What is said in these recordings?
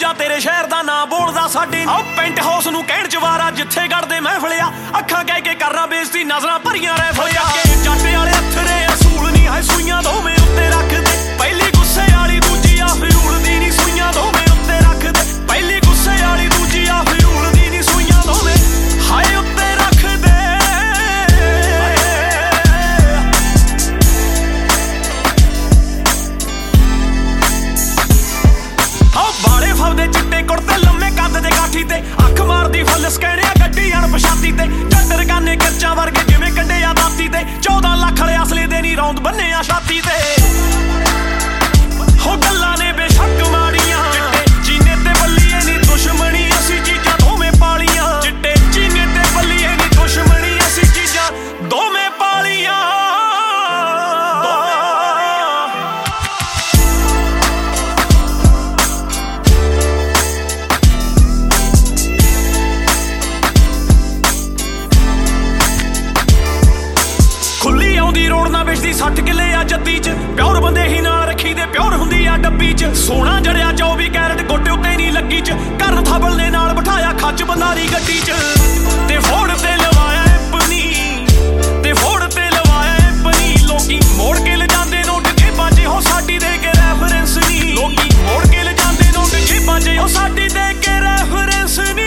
ਦੂਜਾ ਤੇਰੇ ਸ਼ਹਿਰ ਦਾ ਨਾਂ ਬੋਲਦਾ ਸਾਡੇ ਆਹ ਪੈਂਟ ਹਾਊਸ ਨੂੰ ਕਹਿਣ ਜਵਾਰਾ ਜਿੱਥੇ ਗੜਦੇ ਮਹਿਫਲਿਆ ਅੱਖਾਂ ਕਹਿ ਕੇ ਕਰਨਾ ਬੇਇੱਜ਼ਤੀ ਨਜ਼ਰਾਂ ਭਰੀਆਂ ਰਹਿਫਲਿਆ ਕਿ ਜੱਟ ਵਾਲੇ ਅਥਰੇ ਅਸੂਲ ਨਹੀਂ ਹੈ ਸੂਈਆਂ ਦੋਵੇਂ ਉੱਤੇ ਰੱਖਦੇ ਪਹਿਲੀ ਗੁੱਸੇ ਵਾਲੀ ਦੂਜੀ ਆ ਫਿਰੂਲ ਦੀ ਨਹੀਂ ਸੂਈਆਂ ਦੋਵੇਂ ਉੱਤੇ ਰੱਖਦੇ ਪਹਿਲੀ ਗੁੱਸੇ ਵਾਲੀ ਦੂਜੀ ਆ ਫਿਰੂਲ ਦੀ ਨਹੀਂ ਸੂਈਆਂ ਦੋਵੇਂ ਹਾਏ ਉੱਤੇ ਰੱਖਦੇ ਬਾਲੇ ਫਲਦੇ ਚਿੱਟੇ ਕੁੜਤੇ ਲੰਮੇ ਕੱਦ ਦੇ ਕਾਠੀ ਤੇ ਅੱਖ ਮਾਰਦੀ ਫੁੱਲ ਸਕੈਣਿਆ ਗੱਡੀ ਅਣਪਛਾਤੀ ਤੇ ਜੱਟ ਰਕਾਨੇ ਕਿਰਚਾਂ ਵਰਗੇ ਜਿਵੇਂ ਕੰਡੇ ਆ ਦਾਤੀ ਤੇ 14 ਲੱਖ ਵਾਲੇ ਅਸਲੇ ਦੇ ਨਹੀਂ ਰੌਂਦ ਬੰਨੇ ਆ ਛਾਤੀ ਤੇ ਹੋ ਗੱਲਾਂ ਨੇ ਬੇਸ਼ੱਕ ਮਾੜੀਆਂ ਚਿੱਟੇ ਚੀਨੇ ਤੇ ਬੱਲੀਏ ਨੀ ਦੁਸ਼ਮਣੀ ਅਸੀਂ ਚੀਜ਼ਾਂ ਦੋਵੇਂ ਪਾਲੀਆਂ ਚਿੱਟੇ ਚੀਨੇ ਤੇ ਬੱਲੀਏ ਨੀ ਦੁਸ਼ਮਣੀ ਅਸੀਂ ਚੀਜ਼ਾਂ ਦੋਵੇਂ ਪਾਲੀਆਂ ਖੁੱਲੀ ਆਉਂਦੀ ਰੋਡ ਨਾ ਵੇਚਦੀ 60 ਕਿੱਲੇ ਆ ਜੱਦੀ ਚ ਪਿਓਰ ਬੰਦੇ ਹੀ ਨਾਲ ਰੱਖੀ ਦੇ ਪਿਓਰ ਹੁੰਦੀ ਆ ਡੱਬੀ ਚ ਸੋਨਾ ਜੜਿਆ 24 ਕੈਰਟ ਗੋਟੇ ਉੱਤੇ ਨਹੀਂ ਲੱਗੀ ਚ ਕਰਨ ਥਾਬਲ ਨੇ ਨਾਲ ਬਿਠਾਇਆ ਖੱਚ ਬੰਦਾਰੀ ਗੱਡੀ ਚ ਤੇ ਫੋੜ ਤੇ ਲਵਾਇਆ ਪਨੀ ਤੇ ਫੋੜ ਤੇ ਲਵਾਇਆ ਪਨੀ ਲੋਕੀ ਮੋੜ ਕੇ ਲਿਜਾਂਦੇ ਨੋਟ ਜੇਬਾਂ 'ਚ ਹੋ ਸਾਡੀ ਦੇ ਕੇ ਰੈਫਰੈਂਸ ਨਹੀਂ ਲੋਕੀ ਮੋੜ ਕੇ ਲਿਜਾਂਦੇ ਨੋਟ ਜੇਬਾਂ 'ਚ ਹੋ ਸਾਡੀ ਦੇ ਕੇ ਰੈਫਰੈਂਸ ਨਹੀਂ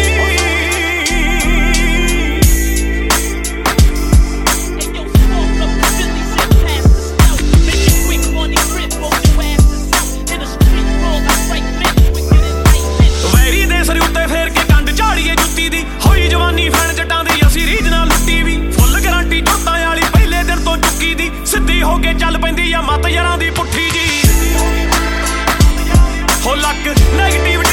ਸਿੱਧੀ ਹੋ ਕੇ ਚੱਲ ਪੈਂਦੀ ਆ ਮੱਤ ਯਾਰਾਂ ਦੀ ਪੁੱਠੀ ਜੀ ਹੋ ਲੱਕ ਨੈਗੇਟਿਵ